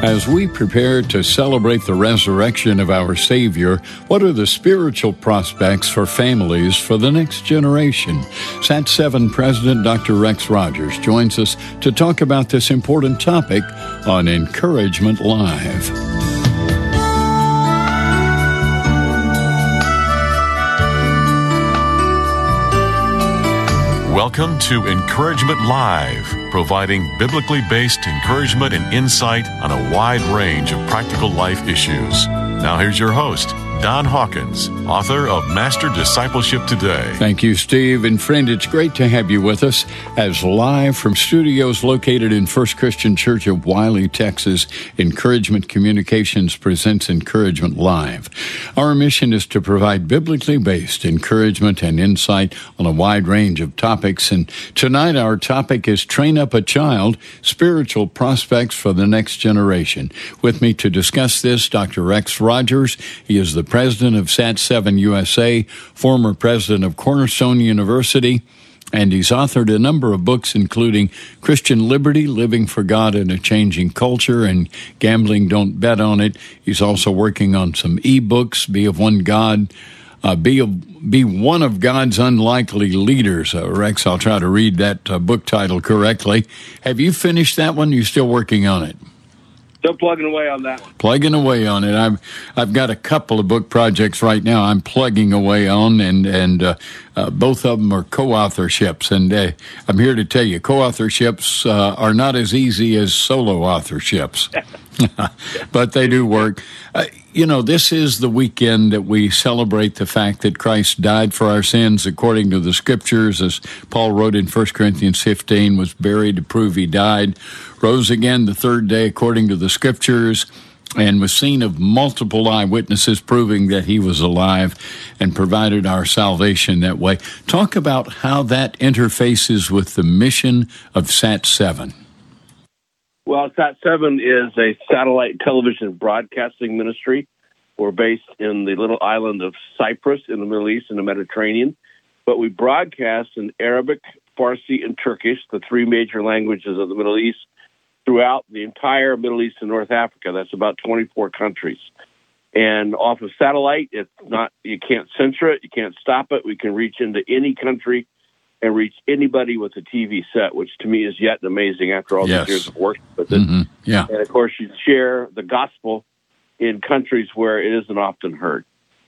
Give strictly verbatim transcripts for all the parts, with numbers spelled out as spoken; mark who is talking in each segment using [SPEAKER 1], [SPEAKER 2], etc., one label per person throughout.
[SPEAKER 1] As we prepare to celebrate the resurrection of our Savior, what are the spiritual prospects for families for the next generation? S A T seven President Doctor Rex Rogers joins us to talk about this important topic on Encouragement Live.
[SPEAKER 2] Welcome to Encouragement Live, providing biblically based encouragement and insight on a wide range of practical life issues. Now here's your host, Don Hawkins, author of Master Discipleship Today.
[SPEAKER 1] Thank you, Steve. And friend, it's great to have you with us as live from studios located in First Christian Church of Wiley, Texas, Encouragement Communications presents Encouragement Live. Our mission is to provide biblically based encouragement and insight on a wide range of topics. And tonight our topic is Train Up a Child, Spiritual Prospects for the Next Generation. With me to discuss this, Doctor Rex Rogers. He is the president of S A T seven U S A, former president of Cornerstone University, and he's authored a number of books, including Christian Liberty, Living for God in a Changing Culture, and Gambling, Don't Bet on It. He's also working on some e-books, Be of One God, uh, Be of, Be One of God's Unlikely Leaders. Uh, Rex, I'll try to read that uh, book title correctly. Have you finished that one? You're still working on it?
[SPEAKER 3] Still plugging away on that one.
[SPEAKER 1] Plugging away on it. I've I've got a couple of book projects right now I'm plugging away on, and and uh, uh, both of them are co-authorships. And uh, I'm here to tell you, co-authorships uh, are not as easy as solo authorships, but they do work. Uh, you know, this is the weekend that we celebrate the fact that Christ died for our sins according to the Scriptures, as Paul wrote in First Corinthians fifteen, was buried to prove he died, rose again the third day according to the Scriptures, and was seen of multiple eyewitnesses proving that he was alive and provided our salvation that way. Talk about how that interfaces with the mission of S A T seven.
[SPEAKER 3] Well, S A T seven is a satellite television broadcasting ministry. We're based in the little island of Cyprus in the Middle East and the Mediterranean, but we broadcast in Arabic, Farsi, and Turkish, the three major languages of the Middle East, throughout the entire Middle East and North Africa. That's about twenty-four countries. And off of satellite, it's not, you can't censor it, you can't stop it. We can reach into any country and reach anybody with a T V set, which to me is yet amazing after all
[SPEAKER 1] yes.
[SPEAKER 3] these years of work with it.
[SPEAKER 1] Mm-hmm. Yeah.
[SPEAKER 3] And of course, you share the gospel in countries where it isn't often heard.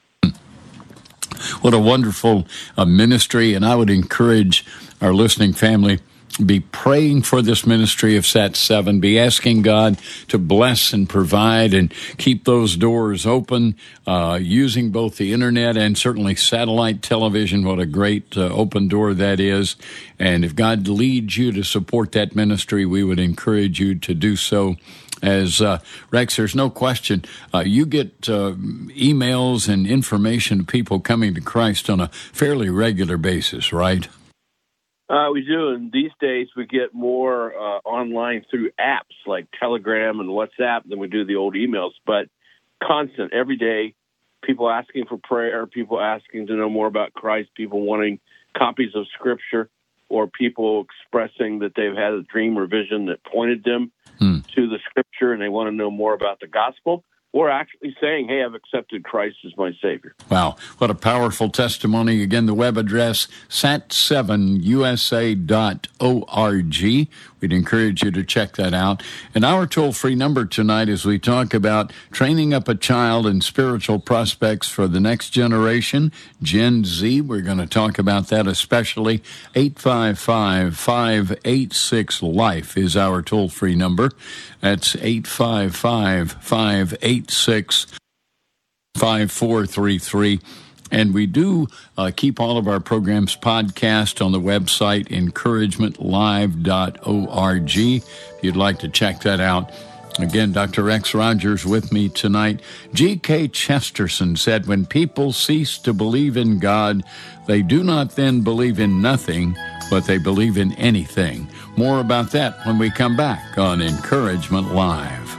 [SPEAKER 1] What a wonderful uh, ministry, and I would encourage our listening family, be praying for this ministry of S A T seven, be asking God to bless and provide and keep those doors open, uh, using both the internet and certainly satellite television. What a great uh, open door that is. And if God leads you to support that ministry, we would encourage you to do so. As uh, Rex, there's no question, uh, you get uh, emails and information of people coming to Christ on a fairly regular basis, right?
[SPEAKER 3] Uh, we do, and these days we get more uh, online through apps like Telegram and WhatsApp than we do the old emails, but constant, every day, people asking for prayer, people asking to know more about Christ, people wanting copies of Scripture, or people expressing that they've had a dream or vision that pointed them hmm. to the Scripture and they want to know more about the gospel, or actually saying, hey, I've accepted Christ as my Savior.
[SPEAKER 1] Wow, what a powerful testimony. Again, the web address, S A T seven U S A dot org. We'd encourage you to check that out. And our toll-free number tonight as we talk about training up a child and spiritual prospects for the next generation, Gen Z. We're going to talk about that especially. eight five five, five eight six, LIFE is our toll-free number. That's eight five five, five eight six, five four three three. And we do uh, keep all of our programs podcast on the website, encouragement live dot org, if you'd like to check that out. Again, Doctor Rex Rogers with me tonight. G K Chesterton said, when people cease to believe in God, they do not then believe in nothing, but they believe in anything. More about that when we come back on Encouragement Live.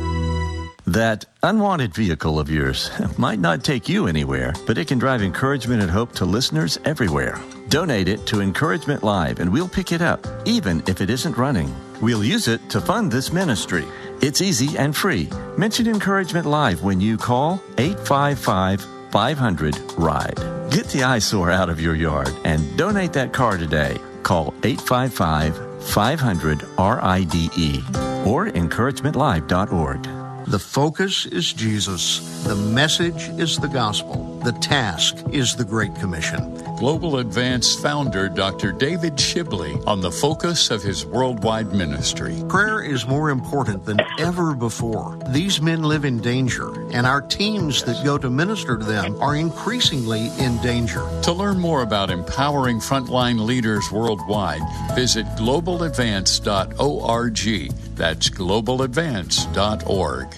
[SPEAKER 4] That unwanted vehicle of yours might not take you anywhere, but it can drive encouragement and hope to listeners everywhere. Donate it to Encouragement Live, and we'll pick it up, even if it isn't running. We'll use it to fund this ministry. It's easy and free. Mention Encouragement Live when you call eight five five, five hundred, RIDE. Get the eyesore out of your yard and donate that car today. Call eight five five, five hundred, R I D E or encouragement live dot org.
[SPEAKER 5] The focus is Jesus. The message is the gospel. The task is the Great Commission.
[SPEAKER 1] Global Advance founder Doctor David Shibley on the focus of his worldwide ministry.
[SPEAKER 5] Prayer is more important than ever before. These men live in danger, and our teams that go to minister to them are increasingly in danger.
[SPEAKER 1] To learn more about empowering frontline leaders worldwide, visit global advance dot org. That's global advance dot org.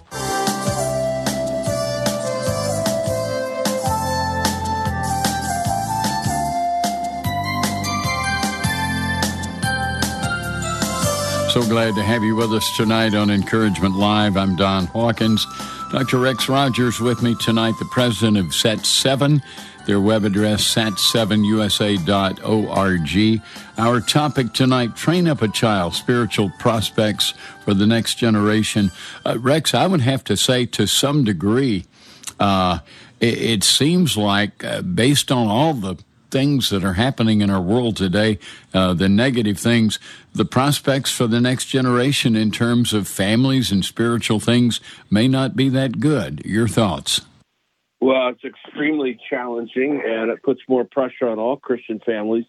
[SPEAKER 1] So glad to have you with us tonight on Encouragement Live. I'm Don Hawkins. Doctor Rex Rogers with me tonight, the president of S A T seven. Their web address, sat seven u s a dot org. Our topic tonight, train up a child, spiritual prospects for the next generation. Uh, Rex, I would have to say to some degree, uh, it, it seems like uh, based on all the things that are happening in our world today, uh, the negative things, the prospects for the next generation in terms of families and spiritual things may not be that good. Your thoughts?
[SPEAKER 3] Well, it's extremely challenging, and it puts more pressure on all Christian families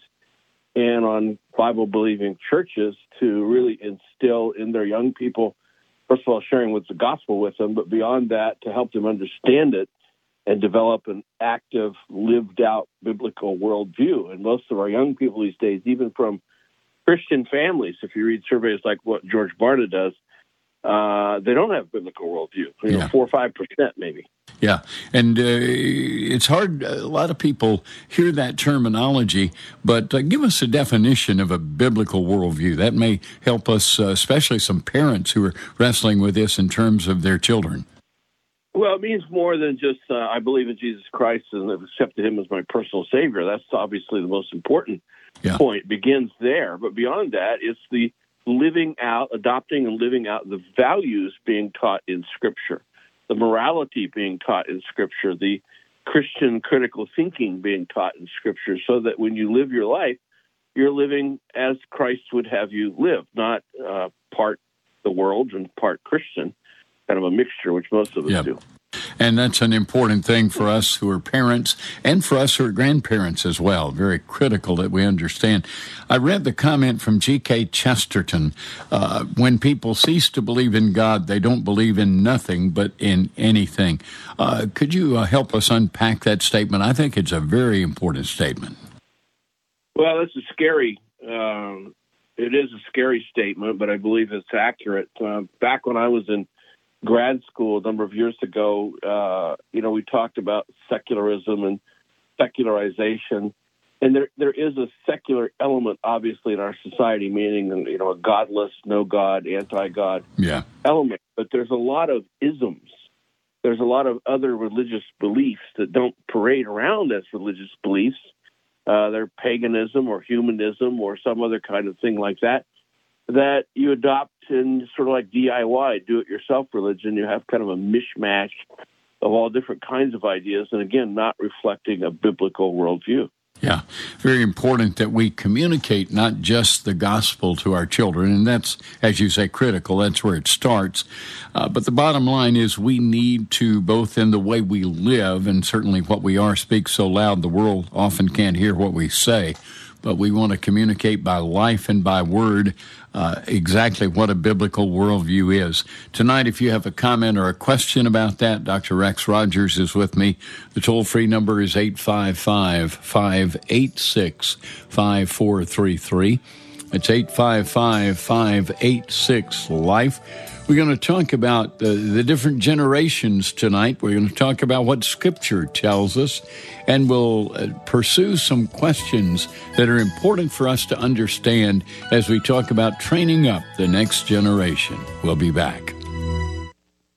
[SPEAKER 3] and on Bible-believing churches to really instill in their young people, first of all, sharing with the gospel with them, but beyond that, to help them understand it and develop an active, lived-out biblical worldview. And most of our young people these days, even from Christian families, if you read surveys like what George Barna does, uh, they don't have biblical worldview, you know,
[SPEAKER 1] yeah.
[SPEAKER 3] four or five percent maybe.
[SPEAKER 1] Yeah, and uh, it's hard. A lot of people hear that terminology, but uh, give us a definition of a biblical worldview. That may help us, uh, especially some parents who are wrestling with this in terms of their children.
[SPEAKER 3] Well, it means more than just, uh, I believe in Jesus Christ and have accepted him as my personal Savior. That's obviously the most important
[SPEAKER 1] yeah.
[SPEAKER 3] point. It begins there. But beyond that, it's the living out, adopting and living out the values being taught in Scripture, the morality being taught in Scripture, the Christian critical thinking being taught in Scripture, so that when you live your life, you're living as Christ would have you live, not uh, part the world and part Christian. Kind of a mixture, which most of us
[SPEAKER 1] yep.
[SPEAKER 3] do.
[SPEAKER 1] And that's an important thing for us who are parents and for us who are grandparents as well. Very critical that we understand. I read the comment from G K Chesterton. Uh, when people cease to believe in God, they don't believe in nothing but in anything. Uh, could you uh, help us unpack that statement? I think it's a very important statement.
[SPEAKER 3] Well, it's a scary, um, it is a scary statement, but I believe it's accurate. Uh, back when I was in grad school a number of years ago, uh, you know, we talked about secularism and secularization, and there there is a secular element, obviously, in our society, meaning, you know, a godless, no God, anti-God
[SPEAKER 1] yeah.
[SPEAKER 3] element. But there's a lot of isms. There's a lot of other religious beliefs that don't parade around as religious beliefs. Uh, they're paganism or humanism or some other kind of thing like that, that you adopt in sort of like D I Y, do-it-yourself religion. You have kind of a mishmash of all different kinds of ideas, and again, not reflecting a biblical worldview.
[SPEAKER 1] Yeah, very important that we communicate not just the gospel to our children, and that's, as you say, critical. That's where it starts. Uh, but the bottom line is we need to, both in the way we live and certainly what we are, speak so loud the world often can't hear what we say, but we want to communicate by life and by word uh, exactly what a biblical worldview is. Tonight, if you have a comment or a question about that, Doctor Rex Rogers is with me. The toll-free number is eight five five, five eight six, five four three three. It's eight five five, five eight six, LIFE. We're going to talk about the, the different generations tonight. We're going to talk about what Scripture tells us, and we'll uh, pursue some questions that are important for us to understand as we talk about training up the next generation. We'll be back.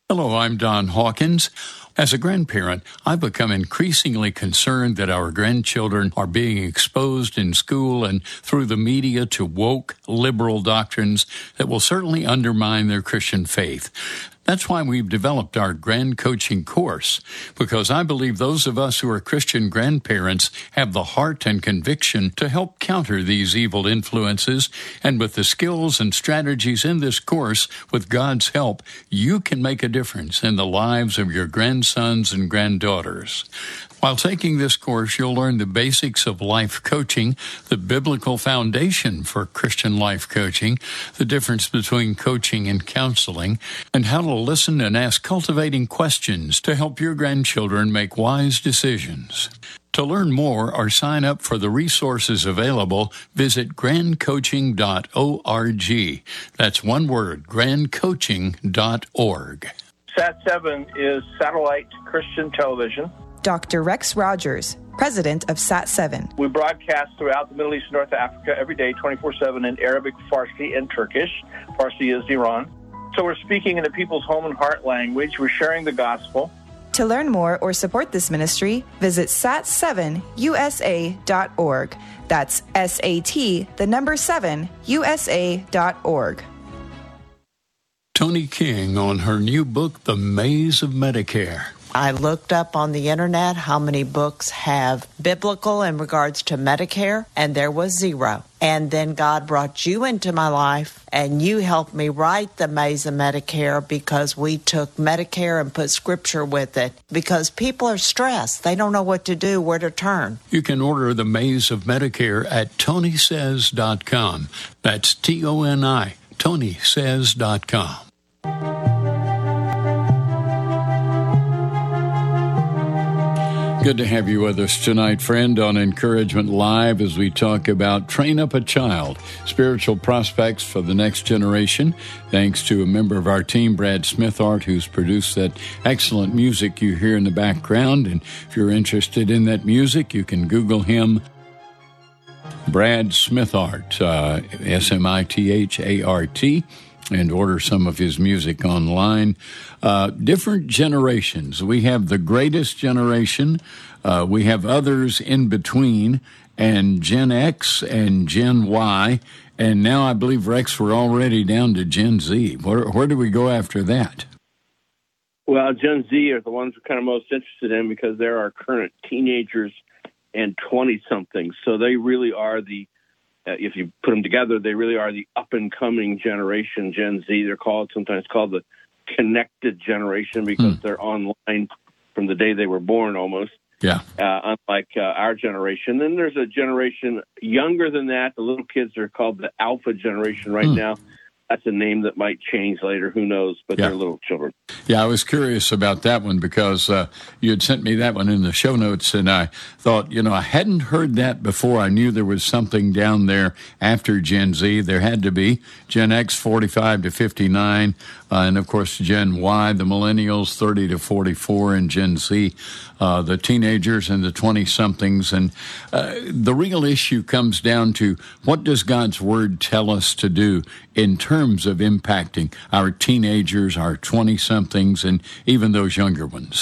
[SPEAKER 1] Hello, I'm Don Hawkins. As a grandparent, I've become increasingly concerned that our grandchildren are being exposed in school and through the media to woke, liberal doctrines that will certainly undermine their Christian faith. That's why we've developed our Grand Coaching course, because I believe those of us who are Christian grandparents have the heart and conviction to help counter these evil influences, and with the skills and strategies in this course, with God's help, you can make a difference in the lives of your grandsons and granddaughters. While taking this course, you'll learn the basics of life coaching, the biblical foundation for Christian life coaching, the difference between coaching and counseling, and how to listen and ask cultivating questions to help your grandchildren make wise decisions. To learn more or sign up for the resources available, visit grand coaching dot org. That's one word, grand coaching dot org.
[SPEAKER 6] Sat seven is Satellite Christian Television.
[SPEAKER 7] Doctor Rex Rogers, president of Sat seven.
[SPEAKER 6] We broadcast throughout the Middle East and North Africa every day, twenty-four seven, in Arabic, Farsi, and Turkish. Farsi is Iran. So we're speaking in the people's home and heart language. We're sharing the gospel.
[SPEAKER 7] To learn more or support this ministry, visit sat seven U S A dot org. That's S A T, the number seven, U S A dot org.
[SPEAKER 1] Tony King on her new book, The Maze of Medicare.
[SPEAKER 8] I looked up on the internet how many books have biblical in regards to Medicare, and there was zero. And then God brought you into my life, and you helped me write The Maze of Medicare because we took Medicare and put scripture with it. Because people are stressed. They don't know what to do, where to turn.
[SPEAKER 1] You can order The Maze of Medicare at tony says dot com. That's T O N I, tony says dot com. Good to have you with us tonight, friend, on Encouragement Live as we talk about Train Up a Child, spiritual prospects for the next generation. Thanks to a member of our team, Brad Smithart, who's produced that excellent music you hear in the background. And if you're interested in that music, you can Google him, Brad Smithart, uh, S M I T H A R T. And order some of his music online. Uh, different generations. We have the greatest generation. Uh, we have others in between, and Gen X and Gen Y. And now I believe, Rex, we're already down to Gen Z. Where, where do we go after that?
[SPEAKER 3] Well, Gen Z are the ones we're kind of most interested in because they're our current teenagers and twenty-somethings. So they really are the Uh, if you put them together, they really are the up-and-coming generation, Gen Z. They're called sometimes called the connected generation because hmm. they're online from the day they were born almost,
[SPEAKER 1] yeah.
[SPEAKER 3] uh, unlike uh, our generation. Then there's a generation younger than that. The little kids are called the alpha generation right hmm. now. That's a name that might change later. Who knows? But yeah. they're little children.
[SPEAKER 1] Yeah, I was curious about that one because uh, you had sent me that one in the show notes, and I thought, you know, I hadn't heard that before. I knew there was something down there after Gen Z. There had to be Gen X, forty-five to fifty-nine, uh, and, of course, Gen Y, the millennials, thirty to forty-four, and Gen Z, uh, the teenagers and the twenty-somethings. And uh, the real issue comes down to what does God's Word tell us to do in terms of impacting our teenagers, our twenty-somethings, and even those younger ones?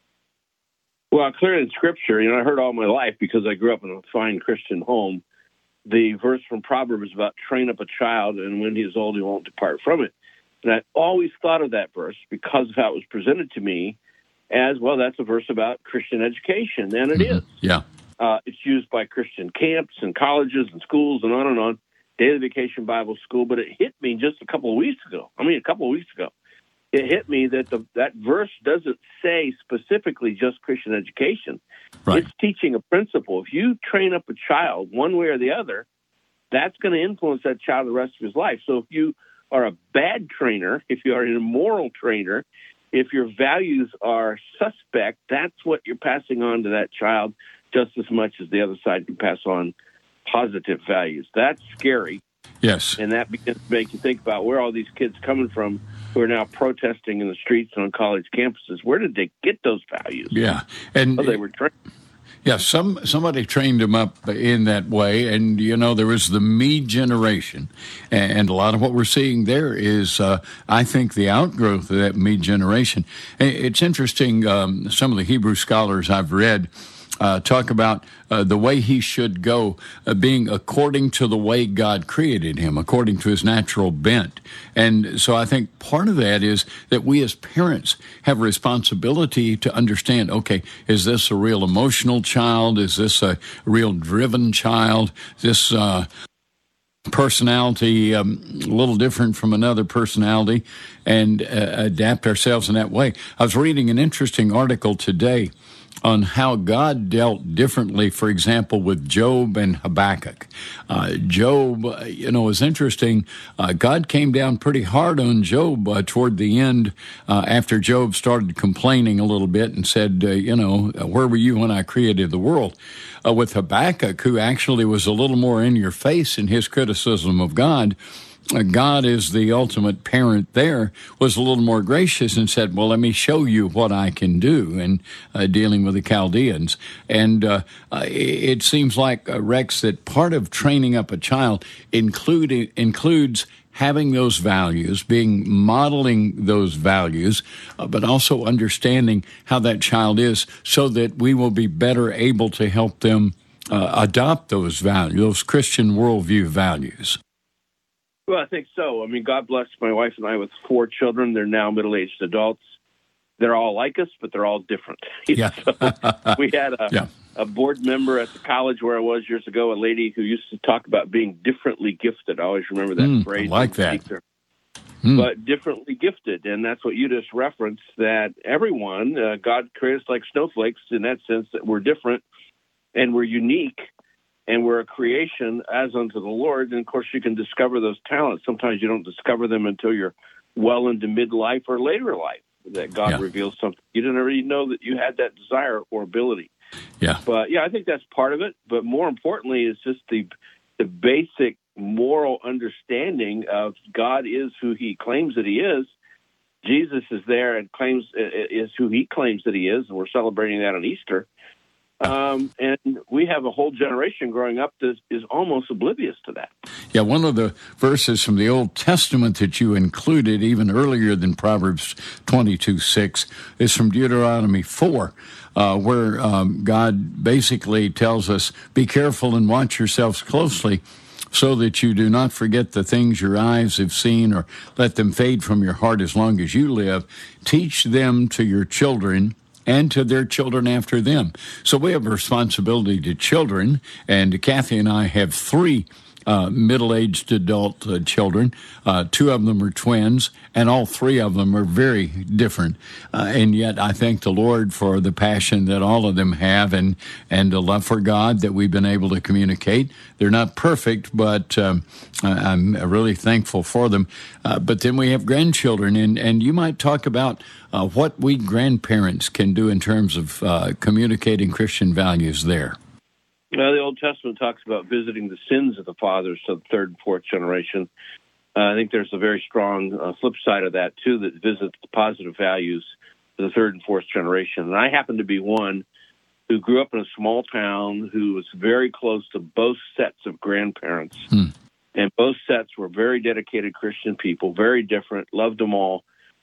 [SPEAKER 3] Well, clear in Scripture, you know, I heard all my life because I grew up in a fine Christian home, the verse from Proverbs about train up a child, and when he is old, he won't depart from it. And I always thought of that verse because of how it was presented to me as, well, that's a verse about Christian education, and it mm-hmm. is.
[SPEAKER 1] Yeah.
[SPEAKER 3] Uh, it's used by Christian camps and colleges and schools and on and on. Daily Vacation Bible School, but it hit me just a couple of weeks ago. I mean, a couple of weeks ago. It hit me that the, that verse doesn't say specifically just Christian education.
[SPEAKER 1] Right.
[SPEAKER 3] It's teaching a principle. If you train up a child one way or the other, that's going to influence that child the rest of his life. So if you are a bad trainer, if you are an immoral trainer, if your values are suspect, that's what you're passing on to that child just as much as the other side can pass on positive values. That's scary.
[SPEAKER 1] Yes.
[SPEAKER 3] And that begins to make you think about where all these kids coming from who are now protesting in the streets and on college campuses. Where did they get those values?
[SPEAKER 1] Yeah. And
[SPEAKER 3] oh, they were trained.
[SPEAKER 1] Yeah, some somebody trained him up in that way, and you know there was the me generation, and a lot of what we're seeing there is, uh, I think, the outgrowth of that me generation. It's interesting. Um, some of the Hebrew scholars I've read uh, talk about uh, the way he should go, uh, being according to the way God created him, according to his natural bent. And so I think part of that is that we as parents have a responsibility to understand, okay, is this a real emotional child? Is this a real driven child? Is this uh, personality um, a little different from another personality? And uh, adapt ourselves in that way. I was reading an interesting article today on how God dealt differently, for example, with Job and Habakkuk. Uh, Job, you know, is interesting. Uh, God came down pretty hard on Job uh, toward the end uh, after Job started complaining a little bit and said, uh, you know, where were you when I created the world? Uh, with Habakkuk, who actually was a little more in your face in his criticism of God, God is the ultimate parent there, was a little more gracious and said, well, let me show you what I can do in uh, dealing with the Chaldeans. And uh, uh, it seems like, uh, Rex, that part of training up a child include, includes having those values, being modeling those values, uh, but also understanding how that child is so that we will be better able to help them uh, adopt those values, those Christian worldview values.
[SPEAKER 3] Well, I think so. I mean, God blessed my wife and I with four children. They're now middle-aged adults. They're all like us, but they're all different.
[SPEAKER 1] Yeah.
[SPEAKER 3] So we had a, yeah. a board member at the college where I was years ago, a lady who used to talk about being differently gifted. I always remember that
[SPEAKER 1] mm,
[SPEAKER 3] phrase.
[SPEAKER 1] I like that.
[SPEAKER 3] Mm. But differently gifted, and that's what you just referenced, that everyone, uh, God created us like snowflakes in that sense that we're different and we're unique. And we're a creation as unto the Lord. And, of course, you can discover those talents. Sometimes you don't discover them until you're well into midlife or later life, that God yeah. reveals something. You didn't already know that you had that desire or ability.
[SPEAKER 1] Yeah.
[SPEAKER 3] But, yeah, I think that's part of it. But more importantly is just the the basic moral understanding of God is who he claims that he is. Jesus is there and claims is who he claims that he is, and we're celebrating that on Easter. Um, and we have a whole generation growing up that is almost oblivious to that.
[SPEAKER 1] Yeah, one of the verses from the Old Testament that you included even earlier than Proverbs twenty-two six is from Deuteronomy four, uh, where um, God basically tells us, be careful and watch yourselves closely so that you do not forget the things your eyes have seen or let them fade from your heart as long as you live. Teach them to your children and to their children after them. So we have a responsibility to children, and Kathy and I have three uh, middle-aged adult uh, children. Uh, two of them are twins, and all three of them are very different. Uh, and yet I thank the Lord for the passion that all of them have and, and the love for God that we've been able to communicate. They're not perfect, but um, I'm really thankful for them. Uh, but then we have grandchildren, and, and you might talk about uh, what we grandparents can do in terms of uh, communicating Christian values there.
[SPEAKER 3] Well, the Old Testament talks about visiting the sins of the fathers, so the third and fourth generation. Uh, I think there's a very strong uh, flip side of that, too, that visits the positive values of the third and fourth generation. And I happen to be one who grew up in a small town who was very close to both sets of grandparents. Hmm. And both sets were very dedicated Christian people, very different, loved them all,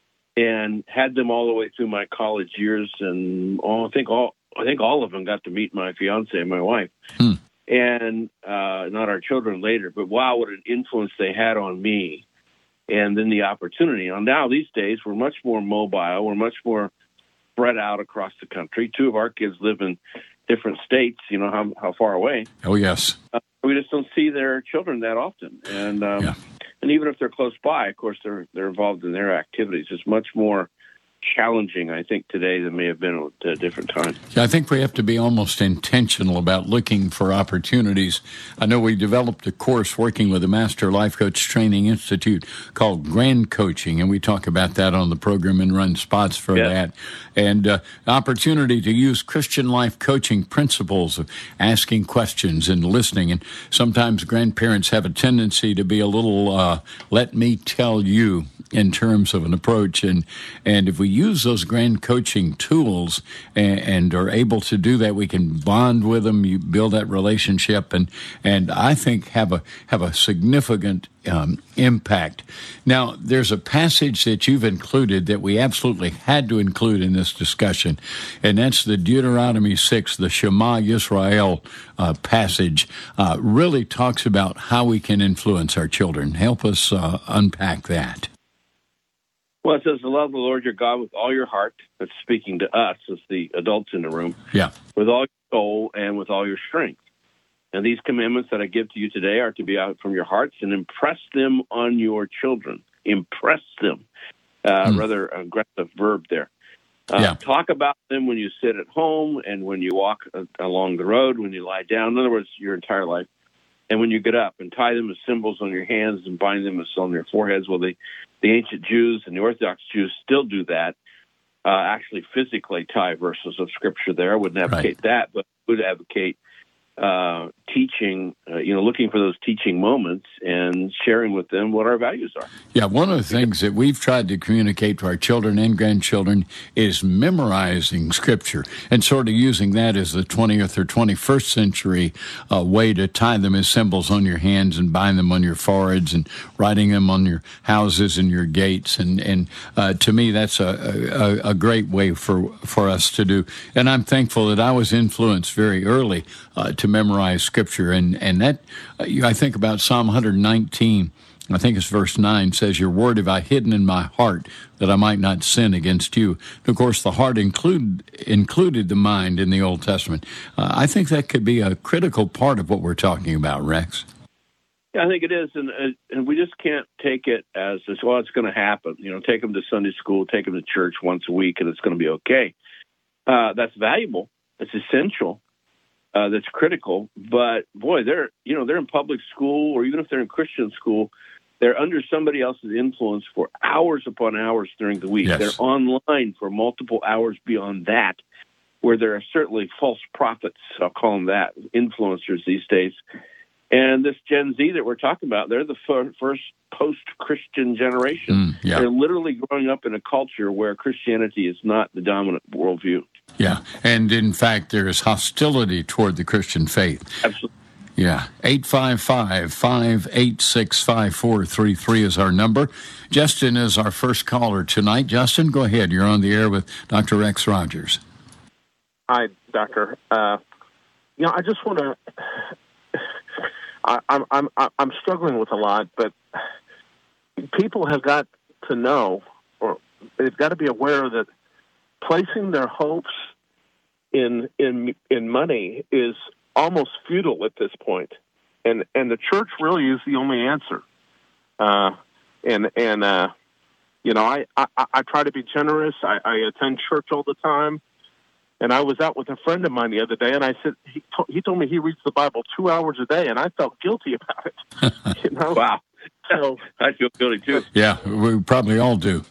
[SPEAKER 3] and had them all the way through my college years. And oh, I think all I think all of them got to meet my fiance and my wife, hmm. and uh, not our children later. But wow, what an influence they had on me, and then the opportunity. And now these days, we're much more mobile. We're much more spread out across the country. Two of our kids live in different states. You know how how far away?
[SPEAKER 1] Oh yes.
[SPEAKER 3] Uh, we just don't see their children that often, and um, yeah. and even if they're close by, of course, they're they're involved in their activities. It's much more challenging, I think, today than may have been at a different time.
[SPEAKER 1] Yeah, I think we have to be almost intentional about looking for opportunities. I know we developed a course working with the Master Life Coach Training Institute called Grand Coaching, and we talk about that on the program and run spots for yeah. that. And uh, opportunity to use Christian life coaching principles of asking questions and listening. And sometimes grandparents have a tendency to be a little, uh, let me tell you, in terms of an approach. And, and if we use those grand coaching tools and, and are able to do that, we can bond with them, you build that relationship, and and I think have a have a significant um, impact. Now, there's a passage that you've included that we absolutely had to include in this discussion, and that's the Deuteronomy six, the Shema Yisrael uh, passage. Uh, really talks about how we can influence our children. Help us uh, unpack that.
[SPEAKER 3] Well, it says to love the Lord your God with all your heart. That's speaking to us as the adults in the room.
[SPEAKER 1] Yeah.
[SPEAKER 3] With all your soul and with all your strength. And these commandments that I give to you today are to be out from your hearts and impress them on your children. Impress them. Uh, mm. Rather aggressive verb there. Uh,
[SPEAKER 1] yeah.
[SPEAKER 3] Talk about them when you sit at home and when you walk uh, along the road, when you lie down. In other words, your entire life. And when you get up, and tie them as symbols on your hands and bind them as on your foreheads. Well, the, the ancient Jews and the Orthodox Jews still do that. Uh, actually physically tie verses of Scripture there. I wouldn't advocate right. that, but would advocate uh, teaching, uh, you know, looking for those teaching moments and sharing with them what our values are.
[SPEAKER 1] Yeah, one of the things that we've tried to communicate to our children and grandchildren is memorizing Scripture and sort of using that as the twentieth or twenty-first century uh, way to tie them as symbols on your hands and bind them on your foreheads and writing them on your houses and your gates. And, and uh, to me, that's a, a, a great way for, for us to do. And I'm thankful that I was influenced very early uh, to memorize Scripture. And, and that, uh, I think about Psalm one nineteen, I think it's verse nine, says, your word have I hidden in my heart that I might not sin against you. And of course, the heart include, included the mind in the Old Testament. Uh, I think that could be a critical part of what we're talking about, Rex.
[SPEAKER 3] Yeah, I think it is, and uh, and we just can't take it as, as well, it's going to happen. You know, take them to Sunday school, take them to church once a week, and it's going to be okay. Uh, that's valuable. It's essential. Uh, that's critical. But, boy, they're, you know, they're in public school, or even if they're in Christian school, they're under somebody else's influence for hours upon hours during the week.
[SPEAKER 1] Yes.
[SPEAKER 3] They're online for multiple hours beyond that, where there are certainly false prophets, I'll call them that, influencers these days. And this Gen Z that we're talking about, they're the f- first post-Christian generation.
[SPEAKER 1] Mm, yeah.
[SPEAKER 3] They're literally growing up in a culture where Christianity is not the dominant worldview.
[SPEAKER 1] Yeah, and in fact, there is hostility toward the Christian faith.
[SPEAKER 3] Absolutely.
[SPEAKER 1] Yeah, eight five five, five eight six, five four three three is our number. Justin is our first caller tonight. Justin, go ahead. You're on the air with Doctor Rex Rogers.
[SPEAKER 9] Hi, Doctor. Uh, you know, I just want to... I, I'm I'm I'm struggling with a lot, but people have got to know, or they've got to be aware that placing their hopes in in in money is almost futile at this point, and and the church really is the only answer. Uh, and and uh, you know, I, I I try to be generous. I, I attend church all the time. And I was out with a friend of mine the other day, and I said he, to, he told me he reads the Bible two hours a day, and I felt guilty about it. You know?
[SPEAKER 3] Wow.
[SPEAKER 9] So
[SPEAKER 3] I feel guilty too.
[SPEAKER 1] Yeah, we probably all do.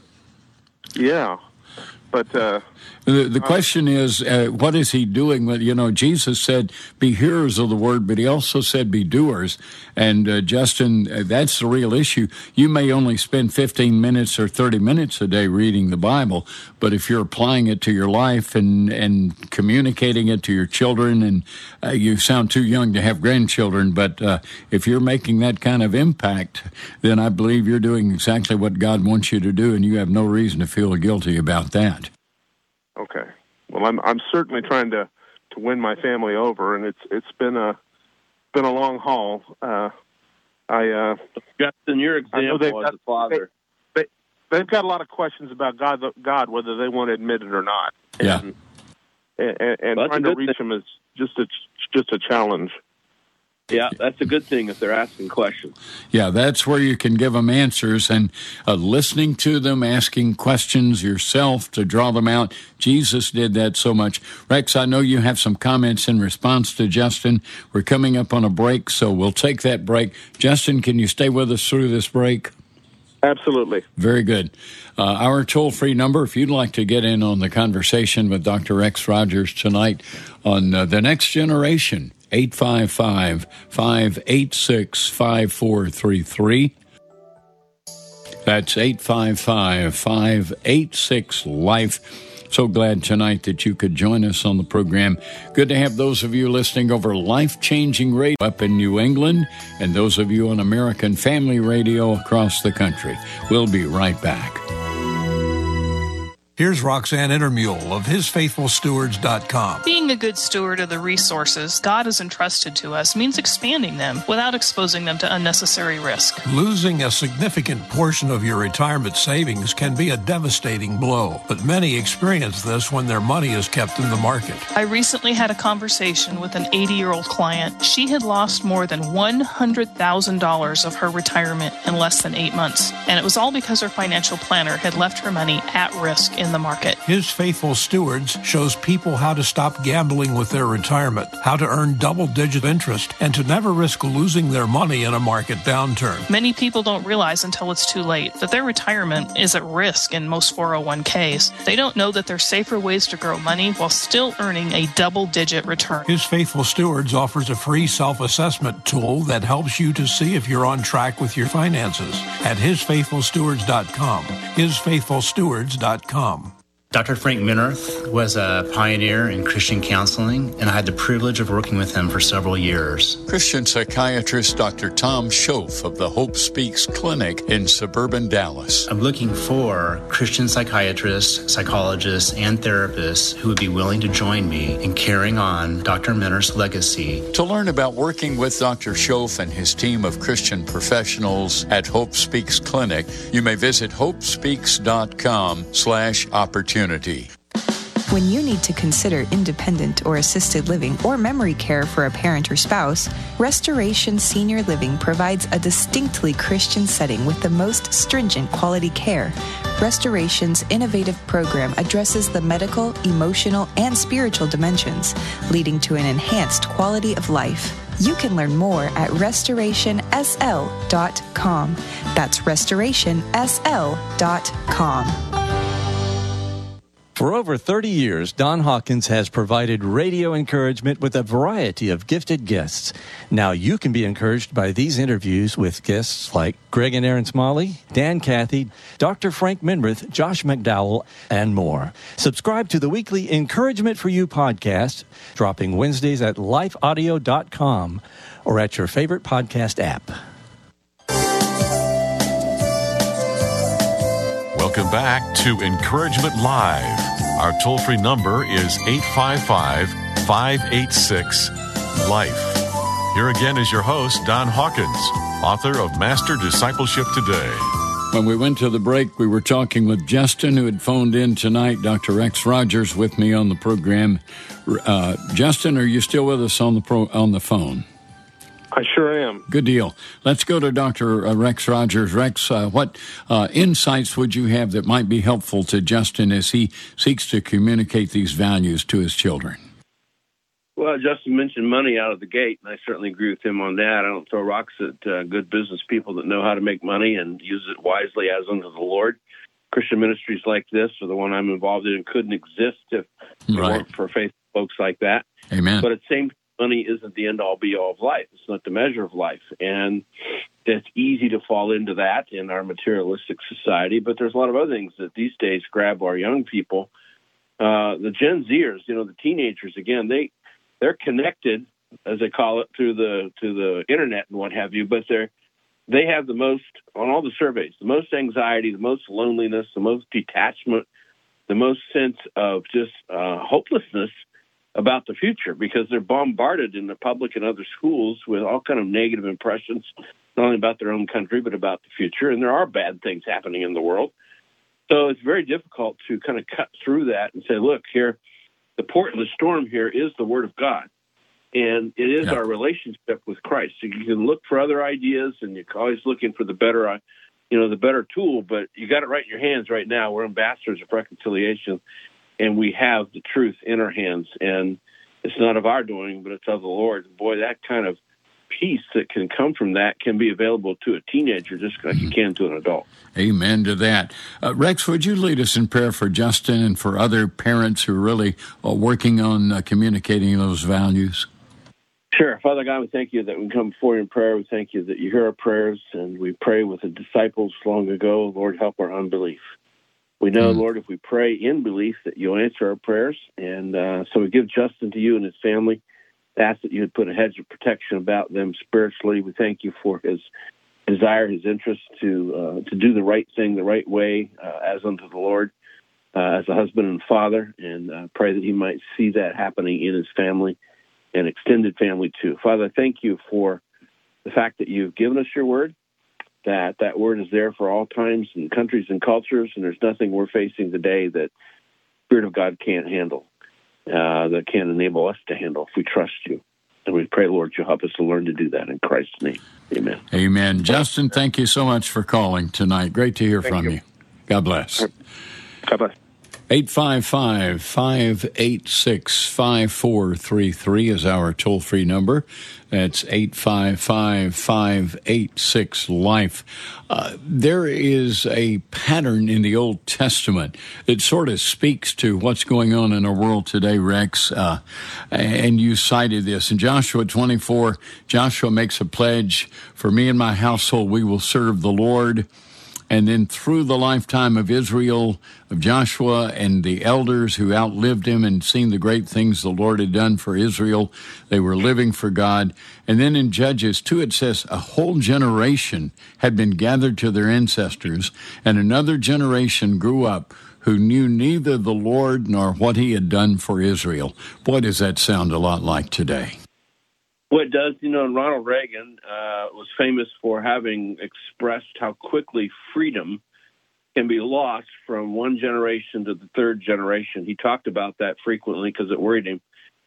[SPEAKER 9] Yeah, but uh,
[SPEAKER 1] the the question is, uh, what is he doing with? You know, Jesus said, "Be hearers of the word," but he also said, "Be doers." And uh, Justin, uh, that's the real issue. You may only spend fifteen minutes or thirty minutes a day reading the Bible, but if you're applying it to your life and and communicating it to your children, and uh, you sound too young to have grandchildren, but uh, if you're making that kind of impact, then I believe you're doing exactly what God wants you to do, and you have no reason to feel guilty about that.
[SPEAKER 9] Okay. Well, I'm I'm certainly trying to, to win my family over, and it's it's been a been a long haul. Uh, I uh,
[SPEAKER 3] Justin, your example as a father.
[SPEAKER 9] They, they they've got a lot of questions about God, God, whether they want to admit it or not.
[SPEAKER 1] Yeah.
[SPEAKER 9] And, and, and
[SPEAKER 3] well,
[SPEAKER 9] trying to reach thing. them is just a just a challenge.
[SPEAKER 3] Yeah, that's a good thing if they're asking questions.
[SPEAKER 1] Yeah, that's where you can give them answers, and uh, listening to them, asking questions yourself to draw them out. Jesus did that so much. Rex, I know you have some comments in response to Justin. We're coming up on a break, so we'll take that break. Justin, can you stay with us through this break?
[SPEAKER 9] Absolutely.
[SPEAKER 1] Very good. Uh, our toll-free number, if you'd like to get in on the conversation with Doctor Rex Rogers tonight on uh, The Next Generation, eight five five, five eight six, five four three three. That's eight five five, five eight six, LIFE. So glad tonight that you could join us on the program. Good to have those of you listening over Life-Changing Radio up in New England and those of you on American Family Radio across the country. We'll be right back.
[SPEAKER 10] Here's Roxanne Intermule of his faithful stewards dot com.
[SPEAKER 11] Being a good steward of the resources God has entrusted to us means expanding them without exposing them to unnecessary risk.
[SPEAKER 10] Losing a significant portion of your retirement savings can be a devastating blow, but many experience this when their money is kept in the market.
[SPEAKER 11] I recently had a conversation with an eighty-year-old client. She had lost more than one hundred thousand dollars of her retirement in less than eight months, and it was all because her financial planner had left her money at risk in the market.
[SPEAKER 10] His Faithful Stewards shows people how to stop gambling with their retirement, how to earn double-digit interest, and to never risk losing their money in a market downturn.
[SPEAKER 11] Many people don't realize until it's too late that their retirement is at risk in most four oh one k's. They don't know that there's safer ways to grow money while still earning a double-digit return.
[SPEAKER 10] His Faithful Stewards offers a free self-assessment tool that helps you to see if you're on track with your finances at his faithful stewards dot com. his faithful stewards dot com.
[SPEAKER 12] Doctor Frank Minirth was a pioneer in Christian counseling, and I had the privilege of working with him for several years.
[SPEAKER 1] Christian psychiatrist Doctor Tom Schoaf of the Hope Speaks Clinic in suburban Dallas.
[SPEAKER 12] I'm looking for Christian psychiatrists, psychologists, and therapists who would be willing to join me in carrying on Doctor Minirth's legacy.
[SPEAKER 1] To learn about working with Doctor Schoaf and his team of Christian professionals at Hope Speaks Clinic, you may visit hope speaks dot com slash opportunity.
[SPEAKER 7] When you need to consider independent or assisted living or memory care for a parent or spouse, Restoration Senior Living provides a distinctly Christian setting with the most stringent quality care. Restoration's innovative program addresses the medical, emotional, and spiritual dimensions, leading to an enhanced quality of life. You can learn more at restoration s l dot com. That's restoration s l dot com.
[SPEAKER 4] For over thirty years, Don Hawkins has provided radio encouragement with a variety of gifted guests. Now you can be encouraged by these interviews with guests like Greg and Aaron Smalley, Dan Cathy, Doctor Frank Minirth, Josh McDowell, and more. Subscribe to the weekly Encouragement for You podcast, dropping Wednesdays at life audio dot com or at your favorite podcast app.
[SPEAKER 2] Welcome back to Encouragement Live. Our toll-free number is eight five five, five eight six, LIFE. Here again is your host, Don Hawkins, author of Master Discipleship Today.
[SPEAKER 1] When we went to the break, we were talking with Justin, who had phoned in tonight. Doctor Rex Rogers with me on the program. Uh, Justin, are you still with us on the pro- on the phone?
[SPEAKER 9] I sure am.
[SPEAKER 1] Good deal. Let's go to Doctor Rex Rogers. Rex, uh, what uh, insights would you have that might be helpful to Justin as he seeks to communicate these values to his children?
[SPEAKER 3] Well, Justin mentioned money out of the gate, and I certainly agree with him on that. I don't throw rocks at uh, good business people that know how to make money and use it wisely as unto the Lord. Christian ministries like this, or the one I'm involved in, couldn't exist if it
[SPEAKER 1] Right.
[SPEAKER 3] weren't for faithful folks like that.
[SPEAKER 1] Amen.
[SPEAKER 3] But at the same time, money isn't the end-all, be-all of life. It's not the measure of life. And it's easy to fall into that in our materialistic society, but there's a lot of other things that these days grab our young people. Uh, the Gen Zers, you know, the teenagers, again, they, they're connected, as they call it, through the to the internet and what have you, but they're they have the most, on all the surveys, the most anxiety, the most loneliness, the most detachment, the most sense of just uh, hopelessness about the future, because they're bombarded in the public and other schools with all kind of negative impressions, not only about their own country, but about the future. And there are bad things happening in the world. So it's very difficult to kind of cut through that and say, look, here, the port in the storm here is the Word of God. And it is
[SPEAKER 1] Yeah.
[SPEAKER 3] our relationship with Christ. So you can look for other ideas, and you're always looking for the better, you know, the better tool, but you got it right in your hands right now. We're ambassadors of reconciliation, and we have the truth in our hands, and it's not of our doing, but it's of the Lord. Boy, that kind of peace that can come from that can be available to a teenager just like you can to an adult.
[SPEAKER 1] Amen to that. Uh, Rex, would you lead us in prayer for Justin and for other parents who are really uh, working on uh, communicating those values?
[SPEAKER 3] Sure. Father God, we thank you that we come before you in prayer. We thank you that you hear our prayers, and we pray with the disciples long ago. Lord, help our unbelief. We know, mm. Lord, if we pray in belief that you'll answer our prayers. And uh, so we give Justin to you and his family. Ask that you would put a hedge of protection about them spiritually. We thank you for his desire, his interest to uh, to do the right thing the right way uh, as unto the Lord, uh, as a husband and father, and uh, pray that he might see that happening in his family and extended family too. Father, I thank you for the fact that you've given us your word, that that word is there for all times and countries and cultures, and there's nothing we're facing today that the Spirit of God can't handle, uh, that can enable us to handle if we trust you. And we pray, Lord, you'll help us to learn to do that in Christ's name. Amen.
[SPEAKER 1] Amen. Justin, thank you so much for calling tonight. Great to hear
[SPEAKER 3] thank
[SPEAKER 1] from you. you. God bless.
[SPEAKER 3] God bless.
[SPEAKER 1] eight five five, five eight six, five four three three is our toll-free number. That's eight five five, five eight six, LIFE. Uh, there is a pattern in the Old Testament that sort of speaks to what's going on in our world today, Rex, uh, and you cited this. In Joshua twenty-four, Joshua makes a pledge, "For me and my household, we will serve the Lord." And then through the lifetime of Israel, of Joshua and the elders who outlived him and seen the great things the Lord had done for Israel, they were living for God. And then in Judges two, it says a whole generation had been gathered to their ancestors, and another generation grew up who knew neither the Lord nor what he had done for Israel. Boy, does that sound a lot like today.
[SPEAKER 3] Well, it does. You know, Ronald Reagan uh, was famous for having expressed how quickly freedom can be lost from one generation to the third generation. He talked about that frequently because it worried him.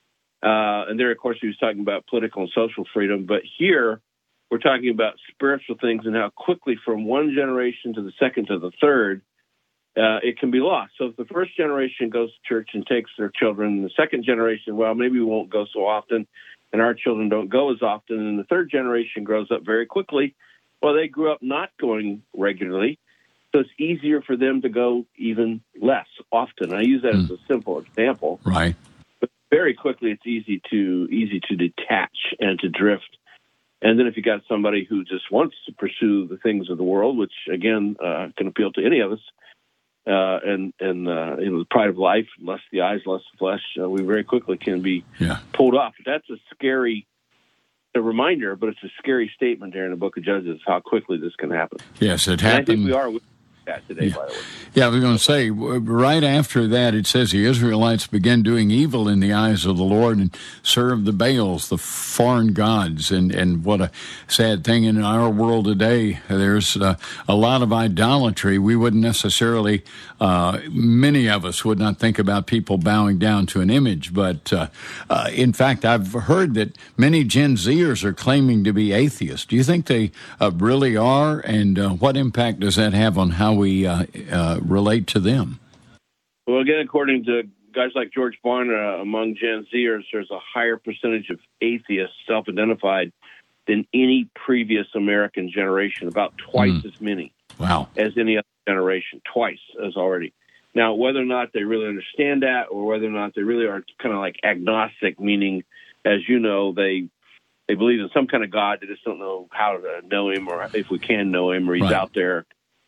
[SPEAKER 3] Uh, and there, of course, he was talking about political and social freedom. But here, we're talking about spiritual things and how quickly from one generation to the second to the third, uh, it can be lost. So if the first generation goes to church and takes their children, the second generation, well, maybe we won't go so often, and our children don't go as often, and the third generation grows up very quickly. Well, they grew up not going regularly, so it's easier for them to go even less often. I use that mm. as a simple example.
[SPEAKER 1] Right.
[SPEAKER 3] But very quickly, it's easy to easy to detach and to drift. And then if you got somebody who just wants to pursue the things of the world, which, again, uh, can appeal to any of us, Uh, and and uh, you know, the pride of life, lust the eyes, lust the flesh, uh, we very quickly can be
[SPEAKER 1] yeah.
[SPEAKER 3] pulled off. That's a scary a reminder, but it's a scary statement there in the book of Judges, how quickly this can happen.
[SPEAKER 1] Yes, it
[SPEAKER 3] and
[SPEAKER 1] happened.
[SPEAKER 3] I think we are with that today,
[SPEAKER 1] yeah.
[SPEAKER 3] by the way.
[SPEAKER 1] Yeah, I was going to say, right after that, it says the Israelites began doing evil in the eyes of the Lord and served the Baals, the foreign gods. And, and what a sad thing in our world today. There's uh, a lot of idolatry. We wouldn't necessarily, uh, many of us would not think about people bowing down to an image. But uh, uh, in fact, I've heard that many Gen Zers are claiming to be atheists. Do you think they uh, really are? And uh, what impact does that have on how we uh, uh, relate to them?
[SPEAKER 3] Well, again, according to guys like George Barna, among Gen Zers, there's a higher percentage of atheists self-identified than any previous American generation, about twice mm. as many
[SPEAKER 1] wow.
[SPEAKER 3] as any other generation, twice as already. Now, whether or not they really understand that or whether or not they really are kind of like agnostic, meaning, as you know, they they believe in some kind of God, they just don't know how to know him or if we can know him or he's
[SPEAKER 1] right.
[SPEAKER 3] out there.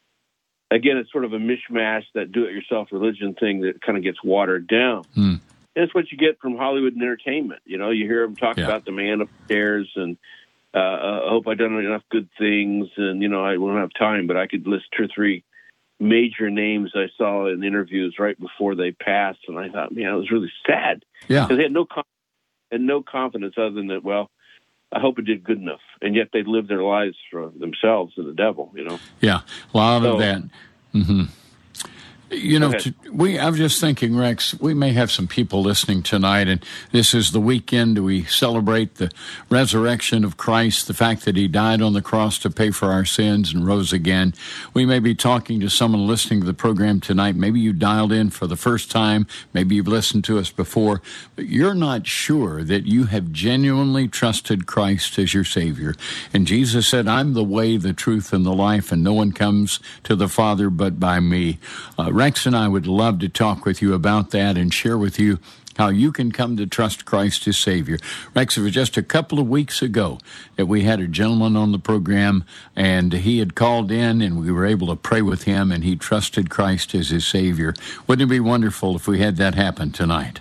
[SPEAKER 3] Again, it's sort of a mishmash, that do-it-yourself religion thing that kind of gets watered down.
[SPEAKER 1] Mm.
[SPEAKER 3] And it's what you get from Hollywood and entertainment. You know, you hear them talk
[SPEAKER 1] yeah.
[SPEAKER 3] about the man upstairs and uh, I hope I've done enough good things. And, you know, I won't have time, but I could list two or three major names I saw in interviews right before they passed. And I thought, man, it was really sad.
[SPEAKER 1] Yeah.
[SPEAKER 3] Because they had no, con- had no confidence other than that, well, I hope it did good enough. And yet they live their lives for themselves and the devil, you know?
[SPEAKER 1] Yeah, a lot
[SPEAKER 3] so,
[SPEAKER 1] of that. Mm-hmm. You know, to, we. I was just thinking, Rex, we may have some people listening tonight, and this is the weekend we celebrate the resurrection of Christ, the fact that he died on the cross to pay for our sins and rose again. We may be talking to someone listening to the program tonight. Maybe you dialed in for the first time. Maybe you've listened to us before, but you're not sure that you have genuinely trusted Christ as your Savior. And Jesus said, I'm the way, the truth, and the life, and no one comes to the Father but by me. Uh, Rex and I would love to talk with you about that and share with you how you can come to trust Christ as Savior. Rex, it was just a couple of weeks ago that we had a gentleman on the program, and he had called in, and we were able to pray with him, and he trusted Christ as his Savior. Wouldn't it be wonderful if we had that happen tonight?